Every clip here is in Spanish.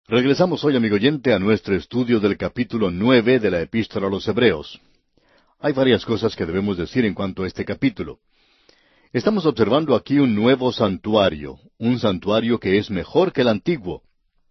Regresamos hoy, amigo oyente, a nuestro estudio del capítulo 9 de la Epístola a los Hebreos. Hay varias cosas que debemos decir en cuanto a este capítulo. Estamos observando aquí un nuevo santuario, un santuario que es mejor que el antiguo.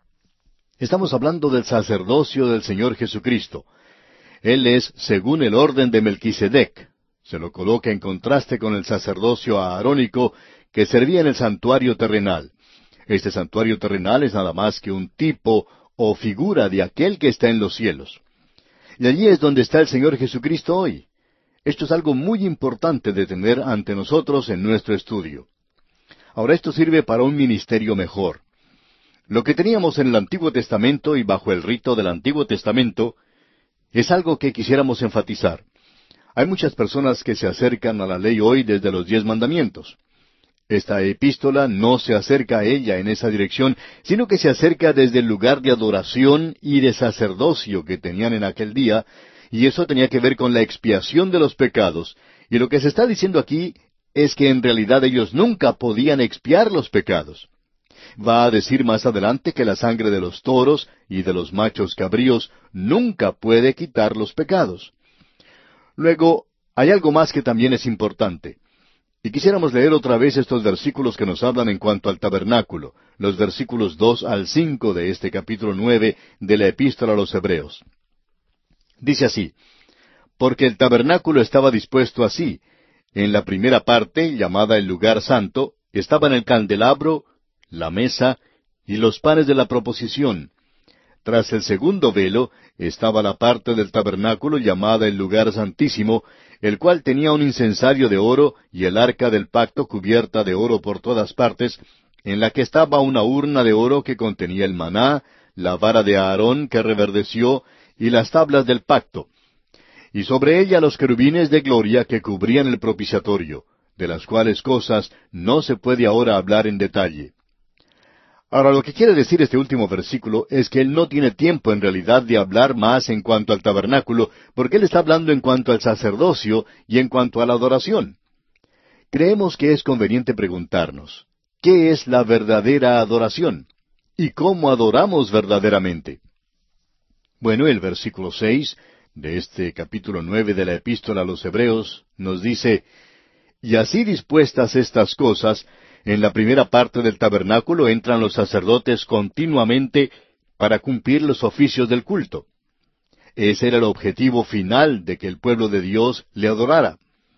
Estamos hablando del sacerdocio del Señor Jesucristo. Él es según el orden de Melquisedec. Se lo coloca en contraste con el sacerdocio aarónico que servía en el santuario terrenal. Este santuario terrenal es nada más que un tipo o figura de aquel que está en los cielos. Y allí es donde está el Señor Jesucristo hoy. Esto es algo muy importante de tener ante nosotros en nuestro estudio. Ahora esto sirve para un ministerio mejor. Lo que teníamos en el Antiguo Testamento y bajo el rito del Antiguo Testamento es algo que quisiéramos enfatizar. Hay muchas personas que se acercan a la ley hoy desde los 10 mandamientos. Esta epístola no se acerca a ella en esa dirección, sino que se acerca desde el lugar de adoración y de sacerdocio que tenían en aquel día, y eso tenía que ver con la expiación de los pecados. Y lo que se está diciendo aquí es que en realidad ellos nunca podían expiar los pecados. Va a decir más adelante que la sangre de los toros y de los machos cabríos nunca puede quitar los pecados. Luego, hay algo más que también es importante. Y quisiéramos leer otra vez estos versículos que nos hablan en cuanto al tabernáculo, los versículos 2 al 5 de este capítulo 9 de la Epístola a los Hebreos. Dice así: Porque el tabernáculo estaba dispuesto así. En la primera parte, llamada el lugar santo, estaban el candelabro, la mesa y los panes de la proposición. Tras el segundo velo estaba la parte del tabernáculo llamada el lugar santísimo, el cual tenía un incensario de oro y el arca del pacto cubierta de oro por todas partes, en la que estaba una urna de oro que contenía el maná, la vara de Aarón que reverdeció y las tablas del pacto, y sobre ella los querubines de gloria que cubrían el propiciatorio, de las cuales cosas no se puede ahora hablar en detalle. Ahora, lo que quiere decir este último versículo es que él no tiene tiempo en realidad de hablar más en cuanto al tabernáculo, porque él está hablando en cuanto al sacerdocio y en cuanto a la adoración. Creemos que es conveniente preguntarnos, ¿qué es la verdadera adoración? ¿Y cómo adoramos verdaderamente? Bueno, el versículo 6 de este capítulo 9 de la Epístola a los Hebreos nos dice: Y así dispuestas estas cosas, en la primera parte del tabernáculo entran los sacerdotes continuamente para cumplir los oficios del culto. Ese era el objetivo final de que el pueblo de Dios le adorara.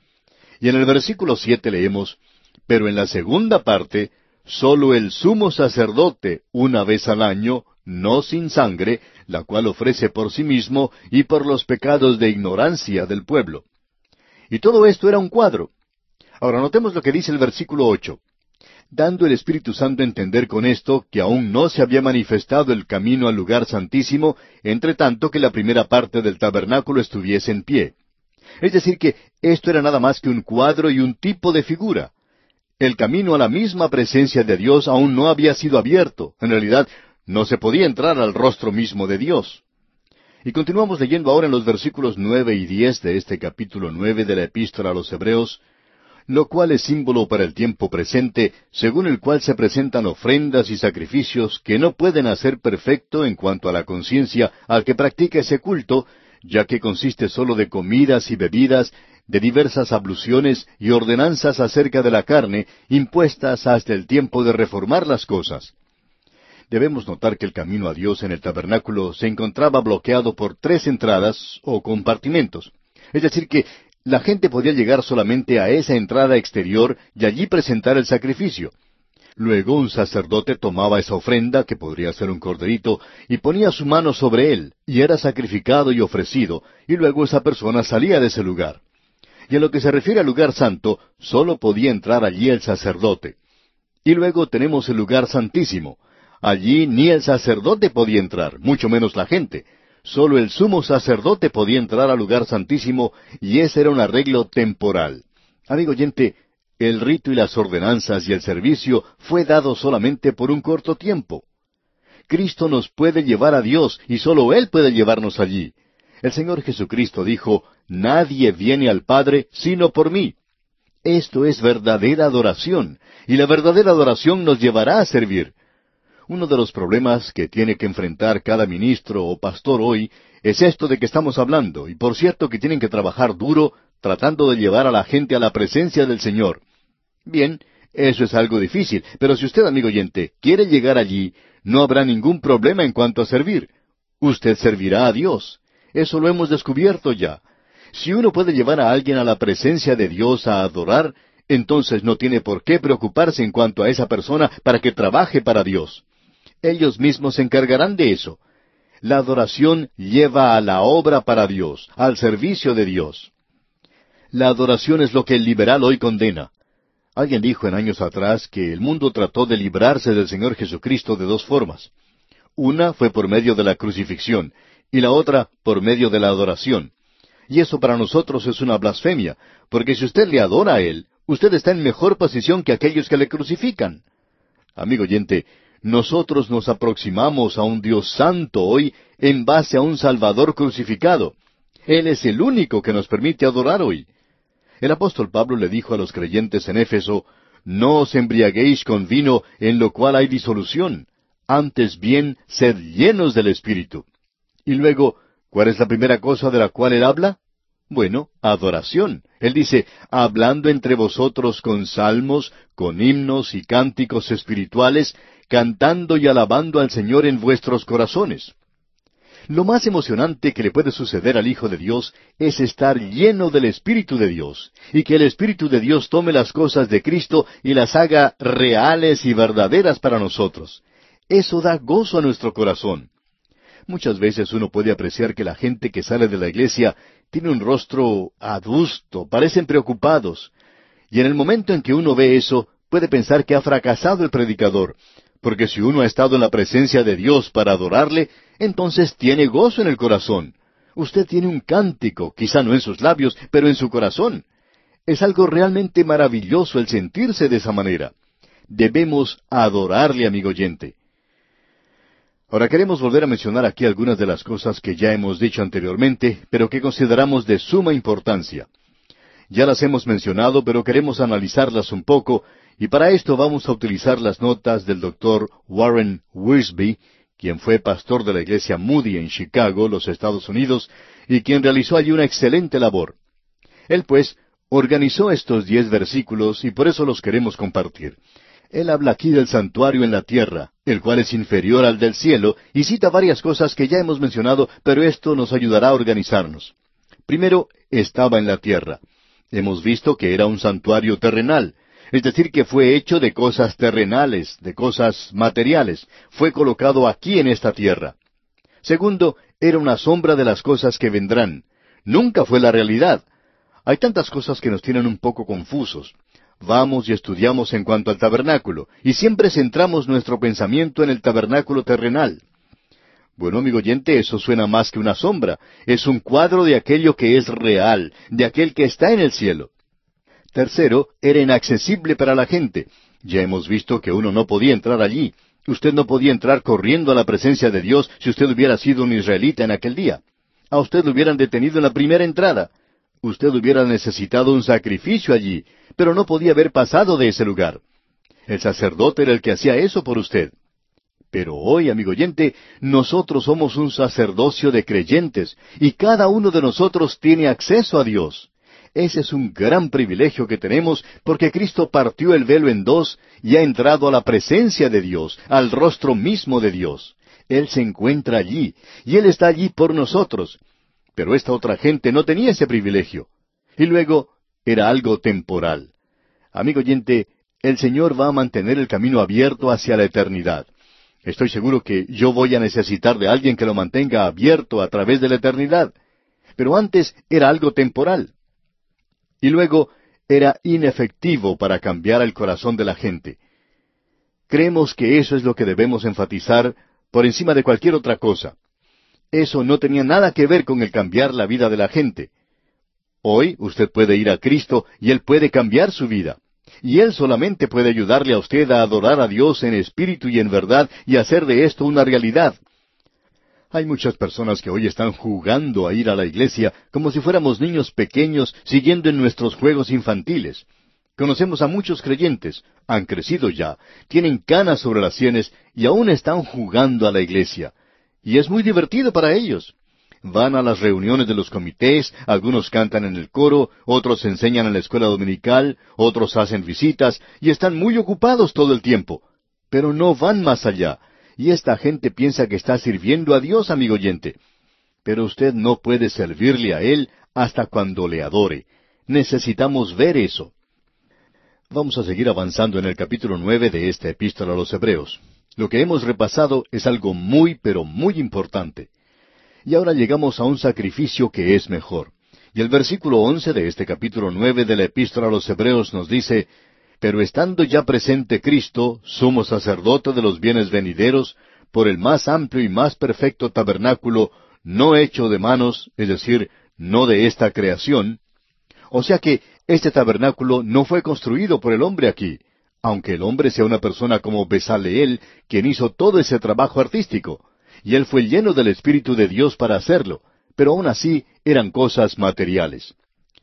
Y en el versículo 7 leemos: Pero en la segunda parte, sólo el sumo sacerdote, una vez al año, no sin sangre, la cual ofrece por sí mismo y por los pecados de ignorancia del pueblo. Y todo esto era un cuadro. Ahora notemos lo que dice el versículo 8. Dando el Espíritu Santo a entender con esto que aún no se había manifestado el camino al lugar santísimo, entre tanto que la primera parte del tabernáculo estuviese en pie. Es decir, que esto era nada más que un cuadro y un tipo de figura. El camino a la misma presencia de Dios aún no había sido abierto. En realidad, no se podía entrar al rostro mismo de Dios. Y continuamos leyendo ahora en los versículos 9 y 10 de este capítulo 9 de la Epístola a los Hebreos: Lo cual es símbolo para el tiempo presente, según el cual se presentan ofrendas y sacrificios que no pueden hacer perfecto en cuanto a la conciencia al que practica ese culto, ya que consiste sólo de comidas y bebidas, de diversas abluciones y ordenanzas acerca de la carne, impuestas hasta el tiempo de reformar las cosas. Debemos notar que el camino a Dios en el tabernáculo se encontraba bloqueado por 3 entradas o compartimentos. Es decir, que la gente podía llegar solamente a esa entrada exterior y allí presentar el sacrificio. Luego un sacerdote tomaba esa ofrenda, que podría ser un corderito, y ponía su mano sobre él, y era sacrificado y ofrecido, y luego esa persona salía de ese lugar. Y en lo que se refiere al lugar santo, sólo podía entrar allí el sacerdote. Y luego tenemos el lugar santísimo. Allí ni el sacerdote podía entrar, mucho menos la gente. Sólo el sumo sacerdote podía entrar al lugar santísimo, y ese era un arreglo temporal. Amigo oyente, el rito y las ordenanzas y el servicio fue dado solamente por un corto tiempo. Cristo nos puede llevar a Dios, y sólo Él puede llevarnos allí. El Señor Jesucristo dijo: Nadie viene al Padre sino por mí. Esto es verdadera adoración, y la verdadera adoración nos llevará a servir. Uno de los problemas que tiene que enfrentar cada ministro o pastor hoy es esto de que estamos hablando, y por cierto que tienen que trabajar duro tratando de llevar a la gente a la presencia del Señor. Bien, eso es algo difícil, pero si usted, amigo oyente, quiere llegar allí, no habrá ningún problema en cuanto a servir. Usted servirá a Dios. Eso lo hemos descubierto ya. Si uno puede llevar a alguien a la presencia de Dios a adorar, entonces no tiene por qué preocuparse en cuanto a esa persona para que trabaje para Dios. Ellos mismos se encargarán de eso. La adoración lleva a la obra para Dios, al servicio de Dios. La adoración es lo que el liberal hoy condena. Alguien dijo en años atrás que el mundo trató de librarse del Señor Jesucristo de dos formas. Una fue por medio de la crucifixión y la otra por medio de la adoración. Y eso para nosotros es una blasfemia, porque si usted le adora a Él, usted está en mejor posición que aquellos que le crucifican. Amigo oyente, nosotros nos aproximamos a un Dios santo hoy en base a un Salvador crucificado. Él es el único que nos permite adorar hoy. El apóstol Pablo le dijo a los creyentes en Éfeso, «No os embriaguéis con vino en lo cual hay disolución, antes bien sed llenos del Espíritu». Y luego, ¿cuál es la primera cosa de la cual él habla? Bueno, adoración. Él dice, «hablando entre vosotros con salmos, con himnos y cánticos espirituales, cantando y alabando al Señor en vuestros corazones». Lo más emocionante que le puede suceder al Hijo de Dios es estar lleno del Espíritu de Dios, y que el Espíritu de Dios tome las cosas de Cristo y las haga reales y verdaderas para nosotros. Eso da gozo a nuestro corazón. Muchas veces uno puede apreciar que la gente que sale de la iglesia tiene un rostro adusto, parecen preocupados. Y en el momento en que uno ve eso, puede pensar que ha fracasado el predicador, porque si uno ha estado en la presencia de Dios para adorarle, entonces tiene gozo en el corazón. Usted tiene un cántico, quizá no en sus labios, pero en su corazón. Es algo realmente maravilloso el sentirse de esa manera. Debemos adorarle, amigo oyente. Ahora queremos volver a mencionar aquí algunas de las cosas que ya hemos dicho anteriormente, pero que consideramos de suma importancia. Ya las hemos mencionado, pero queremos analizarlas un poco, y para esto vamos a utilizar las notas del doctor Warren Wiersbe, quien fue pastor de la iglesia Moody en Chicago, los Estados Unidos, y quien realizó allí una excelente labor. Él, pues, organizó estos 10 versículos y por eso los queremos compartir. Él habla aquí del santuario en la tierra, el cual es inferior al del cielo, y cita varias cosas que ya hemos mencionado, pero esto nos ayudará a organizarnos. Primero, estaba en la tierra. Hemos visto que era un santuario terrenal, es decir, que fue hecho de cosas terrenales, de cosas materiales. Fue colocado aquí en esta tierra. Segundo, era una sombra de las cosas que vendrán. Nunca fue la realidad. Hay tantas cosas que nos tienen un poco confusos. Vamos y estudiamos en cuanto al tabernáculo, y siempre centramos nuestro pensamiento en el tabernáculo terrenal. Bueno, amigo oyente, eso suena más que una sombra. Es un cuadro de aquello que es real, de aquel que está en el cielo. Tercero, era inaccesible para la gente. Ya hemos visto que uno no podía entrar allí. Usted no podía entrar corriendo a la presencia de Dios si usted hubiera sido un israelita en aquel día. A usted lo hubieran detenido en la primera entrada. Usted hubiera necesitado un sacrificio allí, pero no podía haber pasado de ese lugar. El sacerdote era el que hacía eso por usted. Pero hoy, amigo oyente, nosotros somos un sacerdocio de creyentes, y cada uno de nosotros tiene acceso a Dios. Ese es un gran privilegio que tenemos porque Cristo partió el velo en dos y ha entrado a la presencia de Dios, al rostro mismo de Dios. Él se encuentra allí, y Él está allí por nosotros. Pero esta otra gente no tenía ese privilegio. Y luego, era algo temporal. Amigo oyente, el Señor va a mantener el camino abierto hacia la eternidad. Estoy seguro que yo voy a necesitar de alguien que lo mantenga abierto a través de la eternidad. Pero antes era algo temporal. Y luego era inefectivo para cambiar el corazón de la gente. Creemos que eso es lo que debemos enfatizar por encima de cualquier otra cosa. Eso no tenía nada que ver con el cambiar la vida de la gente. Hoy usted puede ir a Cristo y Él puede cambiar su vida. Y Él solamente puede ayudarle a usted a adorar a Dios en espíritu y en verdad y hacer de esto una realidad. Hay muchas personas que hoy están jugando a ir a la iglesia como si fuéramos niños pequeños siguiendo en nuestros juegos infantiles. Conocemos a muchos creyentes, han crecido ya, tienen canas sobre las sienes y aún están jugando a la iglesia. Y es muy divertido para ellos. Van a las reuniones de los comités, algunos cantan en el coro, otros enseñan en la escuela dominical, otros hacen visitas y están muy ocupados todo el tiempo. Pero no van más allá. Y esta gente piensa que está sirviendo a Dios, amigo oyente. Pero usted no puede servirle a Él hasta cuando le adore. Necesitamos ver eso. Vamos a seguir avanzando en el capítulo 9 de esta epístola a los Hebreos. Lo que hemos repasado es algo muy, pero muy importante. Y ahora llegamos a un sacrificio que es mejor. Y el versículo 11 de este capítulo 9 de la epístola a los Hebreos nos dice, «Pero estando ya presente Cristo, sumo sacerdote de los bienes venideros, por el más amplio y más perfecto tabernáculo, no hecho de manos, es decir, no de esta creación». O sea que este tabernáculo no fue construido por el hombre aquí, aunque el hombre sea una persona como Bezaleel, quien hizo todo ese trabajo artístico, y él fue lleno del Espíritu de Dios para hacerlo, pero aún así eran cosas materiales.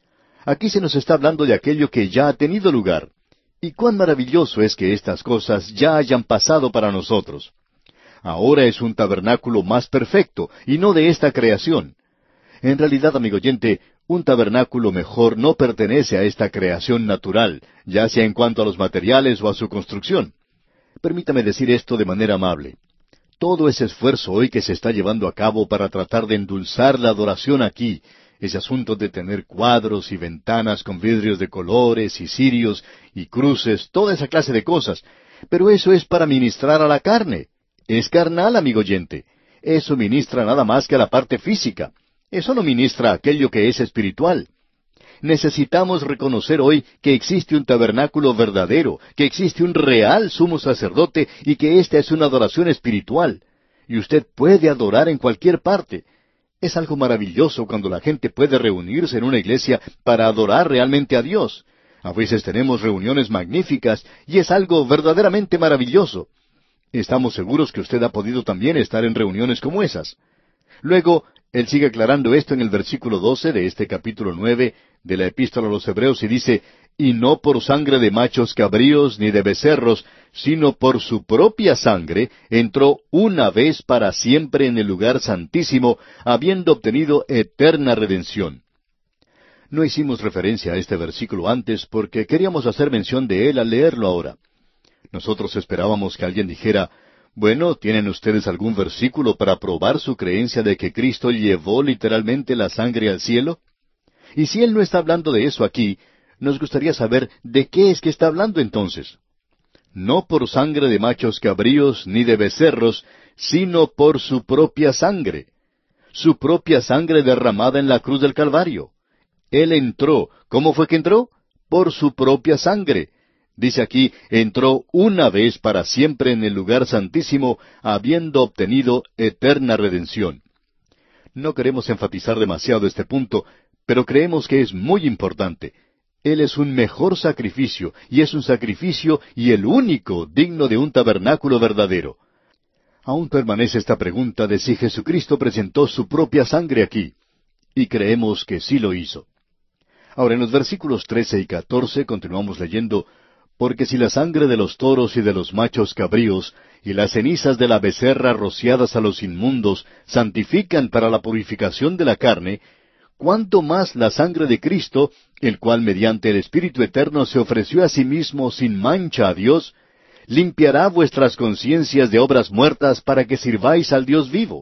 Aquí se nos está hablando de aquello que ya ha tenido lugar, y cuán maravilloso es que estas cosas ya hayan pasado para nosotros. Ahora es un tabernáculo más perfecto, y no de esta creación. En realidad, amigo oyente, un tabernáculo mejor no pertenece a esta creación natural, ya sea en cuanto a los materiales o a su construcción. Permítame decir esto de manera amable. Todo ese esfuerzo hoy que se está llevando a cabo para tratar de endulzar la adoración aquí, ese asunto de tener cuadros y ventanas con vidrios de colores y cirios y cruces, toda esa clase de cosas, pero eso es para ministrar a la carne. Es carnal, amigo oyente. Eso ministra nada más que a la parte física. Eso no ministra aquello que es espiritual. Necesitamos reconocer hoy que existe un tabernáculo verdadero, que existe un real sumo sacerdote y que esta es una adoración espiritual. Y usted puede adorar en cualquier parte. Es algo maravilloso cuando la gente puede reunirse en una iglesia para adorar realmente a Dios. A veces tenemos reuniones magníficas y es algo verdaderamente maravilloso. Estamos seguros que usted ha podido también estar en reuniones como esas. Luego, él sigue aclarando esto en el versículo 12 de este capítulo 9 de la epístola a los Hebreos y dice, «Y no por sangre de machos cabríos ni de becerros, sino por su propia sangre, entró una vez para siempre en el lugar santísimo, habiendo obtenido eterna redención». No hicimos referencia a este versículo antes porque queríamos hacer mención de él al leerlo ahora. Nosotros esperábamos que alguien dijera, «Bueno, ¿tienen ustedes algún versículo para probar su creencia de que Cristo llevó literalmente la sangre al cielo?» Y si Él no está hablando de eso aquí, nos gustaría saber de qué es que está hablando entonces. No por sangre de machos cabríos ni de becerros, sino por su propia sangre. Su propia sangre derramada en la cruz del Calvario. Él entró. ¿Cómo fue que entró? Por su propia sangre. Dice aquí, entró una vez para siempre en el lugar santísimo, habiendo obtenido eterna redención. No queremos enfatizar demasiado este punto, pero creemos que es muy importante. Él es un mejor sacrificio, y es un sacrificio y el único digno de un tabernáculo verdadero. Aún permanece esta pregunta de si Jesucristo presentó su propia sangre aquí, y creemos que sí lo hizo. Ahora, en los versículos 13 y 14 continuamos leyendo, «Porque si la sangre de los toros y de los machos cabríos, y las cenizas de la becerra rociadas a los inmundos, santifican para la purificación de la carne, ¿cuánto más la sangre de Cristo, el cual mediante el Espíritu Eterno se ofreció a sí mismo sin mancha a Dios, limpiará vuestras conciencias de obras muertas para que sirváis al Dios vivo?»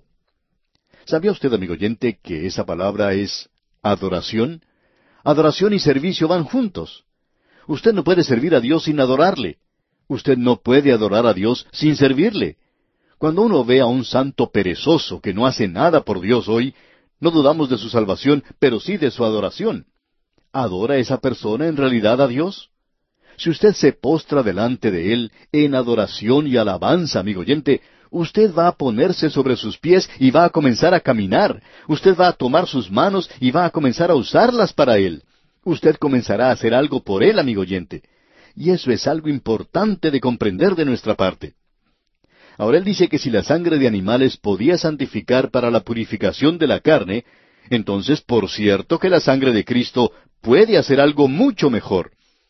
¿Sabía usted, amigo oyente, que esa palabra es adoración? Adoración y servicio van juntos. Usted no puede servir a Dios sin adorarle. Usted no puede adorar a Dios sin servirle. Cuando uno ve a un santo perezoso que no hace nada por Dios hoy, no dudamos de su salvación, pero sí de su adoración. ¿Adora esa persona en realidad a Dios? Si usted se postra delante de Él en adoración y alabanza, amigo oyente, usted va a ponerse sobre sus pies y va a comenzar a caminar. Usted va a tomar sus manos y va a comenzar a usarlas para Él. Usted comenzará a hacer algo por Él, amigo oyente. Y eso es algo importante de comprender de nuestra parte. Ahora él dice que si la sangre de animales podía santificar para la purificación de la carne, entonces por cierto que la sangre de Cristo puede hacer algo mucho mejor.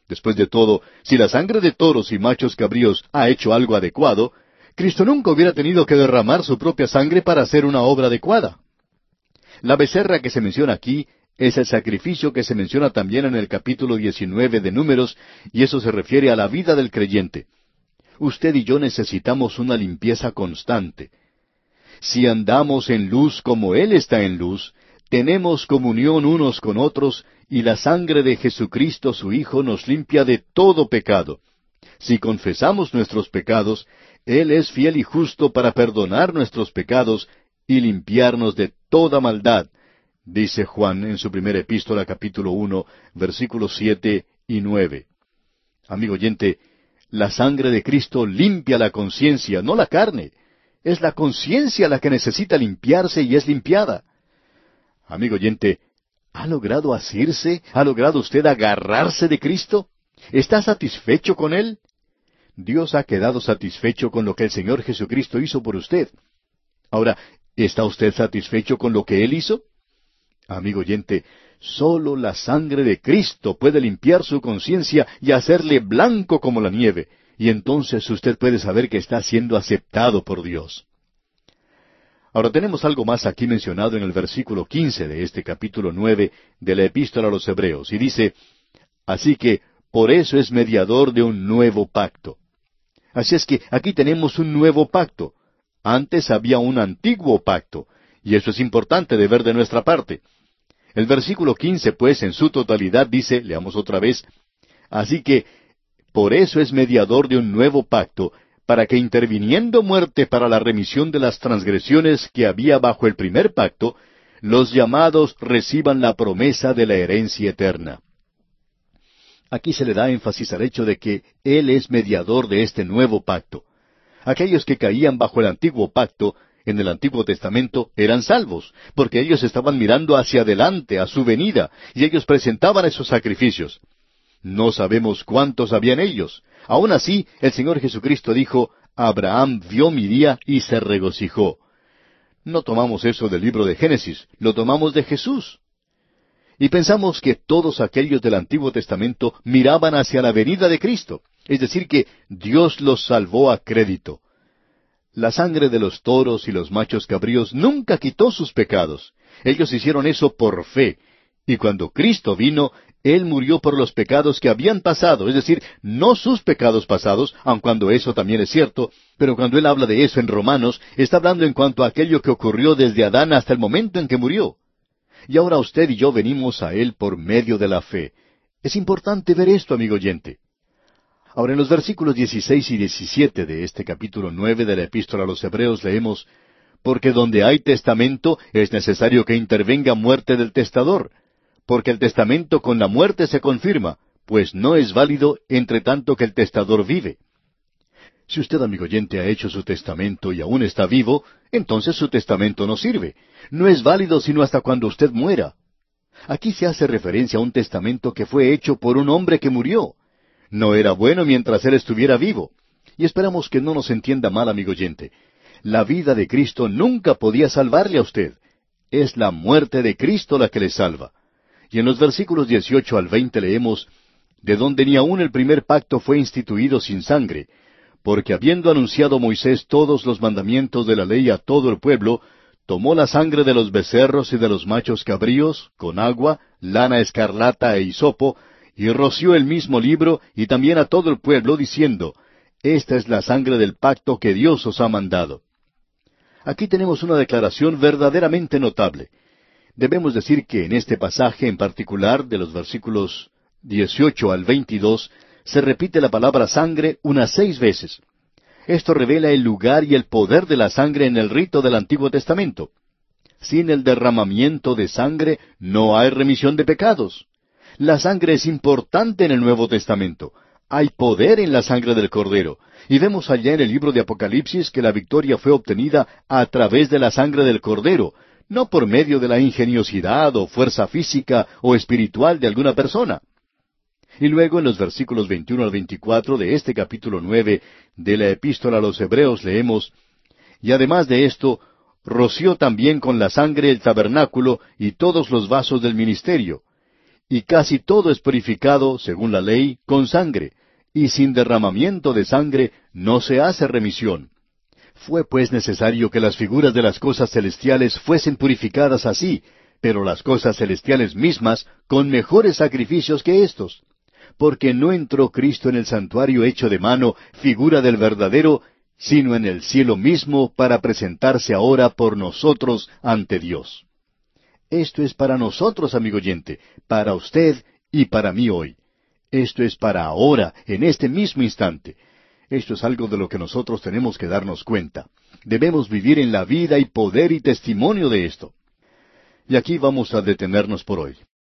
Después de todo, si la sangre de toros y machos cabríos ha hecho algo adecuado, Cristo nunca hubiera tenido que derramar su propia sangre para hacer una obra adecuada. La becerra que se menciona aquí es el sacrificio que se menciona también en el capítulo 19 de Números, y eso se refiere a la vida del creyente. Usted y yo necesitamos una limpieza constante. Si andamos en luz como Él está en luz, tenemos comunión unos con otros, y la sangre de Jesucristo su Hijo nos limpia de todo pecado. Si confesamos nuestros pecados, Él es fiel y justo para perdonar nuestros pecados y limpiarnos de toda maldad, dice Juan en su primera epístola, capítulo 1, versículos 7 y 9. Amigo oyente, la sangre de Cristo limpia la conciencia, no la carne. Es la conciencia la que necesita limpiarse y es limpiada. Amigo oyente, ¿ha logrado asirse? ¿Ha logrado usted agarrarse de Cristo? ¿Está satisfecho con Él? Dios ha quedado satisfecho con lo que el Señor Jesucristo hizo por usted. Ahora, ¿está usted satisfecho con lo que Él hizo? Amigo oyente, solo la sangre de Cristo puede limpiar su conciencia y hacerle blanco como la nieve, y entonces usted puede saber que está siendo aceptado por Dios. Ahora tenemos algo más aquí mencionado en el versículo 15 de este capítulo 9 de la Epístola a los Hebreos, y dice, así que por eso es mediador de un nuevo pacto. Así es que aquí tenemos un nuevo pacto. Antes había un antiguo pacto, y eso es importante de ver de nuestra parte. El versículo 15, pues, en su totalidad dice, leamos otra vez, así que por eso es mediador de un nuevo pacto, para que interviniendo muerte para la remisión de las transgresiones que había bajo el primer pacto, los llamados reciban la promesa de la herencia eterna. Aquí se le da énfasis al hecho de que Él es mediador de este nuevo pacto. Aquellos que caían bajo el antiguo pacto, en el Antiguo Testamento, eran salvos, porque ellos estaban mirando hacia adelante, a su venida, y ellos presentaban esos sacrificios. No sabemos cuántos habían ellos. Aún así, el Señor Jesucristo dijo, Abraham vio mi día y se regocijó. No tomamos eso del libro de Génesis, lo tomamos de Jesús. Y pensamos que todos aquellos del Antiguo Testamento miraban hacia la venida de Cristo, es decir, que Dios los salvó a crédito. La sangre de los toros y los machos cabríos nunca quitó sus pecados. Ellos hicieron eso por fe. Y cuando Cristo vino, Él murió por los pecados que habían pasado, es decir, no sus pecados pasados, aun cuando eso también es cierto, pero cuando Él habla de eso en Romanos, está hablando en cuanto a aquello que ocurrió desde Adán hasta el momento en que murió. Y ahora usted y yo venimos a Él por medio de la fe. Es importante ver esto, amigo oyente. Ahora, en los versículos 16 y 17 de este capítulo 9 de la Epístola a los Hebreos leemos, porque donde hay testamento es necesario que intervenga muerte del testador, porque el testamento con la muerte se confirma, pues no es válido entre tanto que el testador vive. Si usted, amigo oyente, ha hecho su testamento y aún está vivo, entonces su testamento no sirve. No es válido sino hasta cuando usted muera. Aquí se hace referencia a un testamento que fue hecho por un hombre que murió. No era bueno mientras él estuviera vivo. Y esperamos que no nos entienda mal, amigo oyente. La vida de Cristo nunca podía salvarle a usted. Es la muerte de Cristo la que le salva. Y en los versículos 18 al 20 leemos, de donde ni aun el primer pacto fue instituido sin sangre, porque habiendo anunciado Moisés todos los mandamientos de la ley a todo el pueblo, tomó la sangre de los becerros y de los machos cabríos, con agua, lana escarlata e hisopo, y roció el mismo libro, y también a todo el pueblo, diciendo, esta es la sangre del pacto que Dios os ha mandado. Aquí tenemos una declaración verdaderamente notable. Debemos decir que en este pasaje en particular, de los versículos 18 al 22, se repite la palabra sangre unas 6 veces. Esto revela el lugar y el poder de la sangre en el rito del Antiguo Testamento. Sin el derramamiento de sangre no hay remisión de pecados. La sangre es importante en el Nuevo Testamento. Hay poder en la sangre del Cordero. Y vemos allá en el libro de Apocalipsis que la victoria fue obtenida a través de la sangre del Cordero, no por medio de la ingeniosidad o fuerza física o espiritual de alguna persona. Y luego en los versículos 21 al 24 de este capítulo 9 de la Epístola a los Hebreos leemos, y además de esto, roció también con la sangre el tabernáculo y todos los vasos del ministerio, y casi todo es purificado, según la ley, con sangre, y sin derramamiento de sangre no se hace remisión. Fue pues necesario que las figuras de las cosas celestiales fuesen purificadas así, pero las cosas celestiales mismas con mejores sacrificios que éstos. Porque no entró Cristo en el santuario hecho de mano, figura del verdadero, sino en el cielo mismo para presentarse ahora por nosotros ante Dios. Esto es para nosotros, amigo oyente, para usted y para mí hoy. Esto es para ahora, en este mismo instante. Esto es algo de lo que nosotros tenemos que darnos cuenta. Debemos vivir en la vida y poder y testimonio de esto. Y aquí vamos a detenernos por hoy.